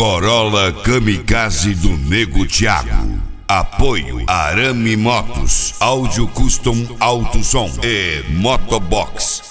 Corolla Kamikaze do Nego Thiago. Apoio Arame Motos, Áudio Custom Alto Som e Motobox.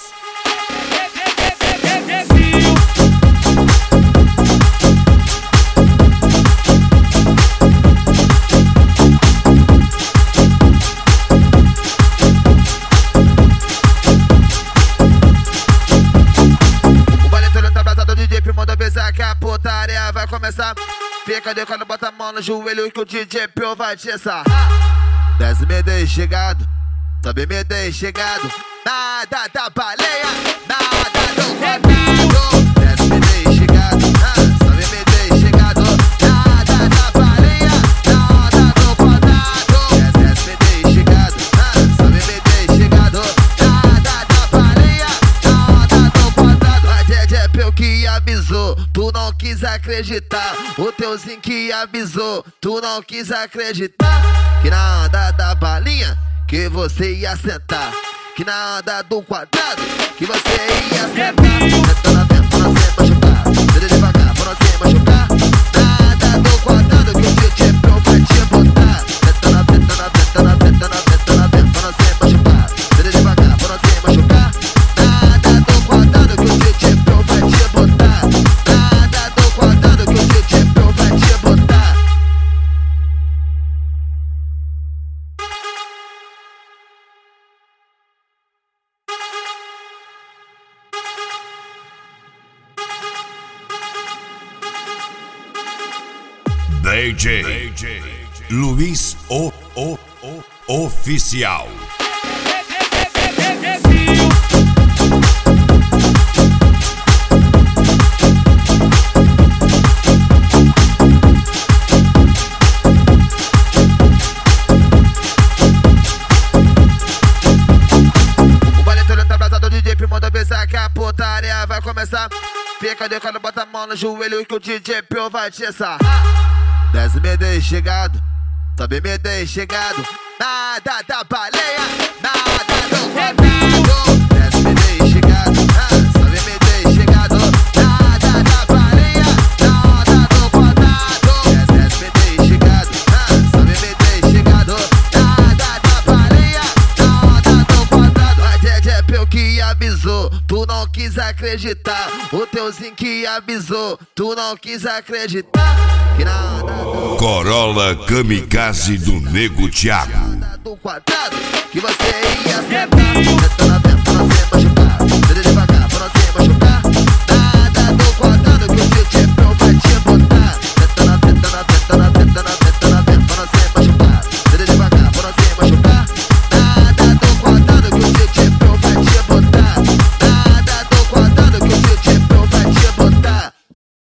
Que a putaria vai começar. Fica de quando bota a mão no joelho que o DJ Pio vai te sarrar. Desce me deixa chegado, sobe me deixa chegado. Nada da baleia, nada do quadrado. Desce me deixa chegado, sobe me deixa chegado. Nada da baleia, nada do quadrado. Desce me deixa chegado, sobe me deixa chegado. Nada da baleia, nada do quadrado. A DJ Pio que avisou, tu não quis acreditar. O teuzinho que avisou, tu não quis acreditar. Que na onda da balinha, que você ia sentar. Que na onda do quadrado, que você ia sentar. Senta na venta, pra você machucar. Senta devagar, pra você machucar. Nada do quadrado, que o DJ Pio vai te botar. Senta na venta, na venta, na venta, na venta, na venta, pra você machucar. Senta devagar, pra você machucar. Nada do quadrado, que o DJ Pio vai te botar. Nada do quadrado, que o DJ Pio vai te botar. DJ Luiz Oficial. O baile todo tá abraçado, o DJ Pio manda pensar que a putaria vai começar. Fica de quando bota a mão no joelho que o DJ Pio vai te sarrar. Desce me deixa chegado, sobe me deixa chegado. Nada da baleia, nada do quadrado. Desce me deixa chegado, sobe me deixa chegado. Nada da baleia, nada do quadrado. Desce me deixa chegado, sobe me deixa chegado. Nada da baleia, nada do quadrado. A DJ Pio que avisou, tu não quis acreditar. O teuzinho que avisou, tu não quis acreditar. Que nada Corolla Kamikaze do Nego Thiago. do quadrado, que você ia sentar. Senta na venta.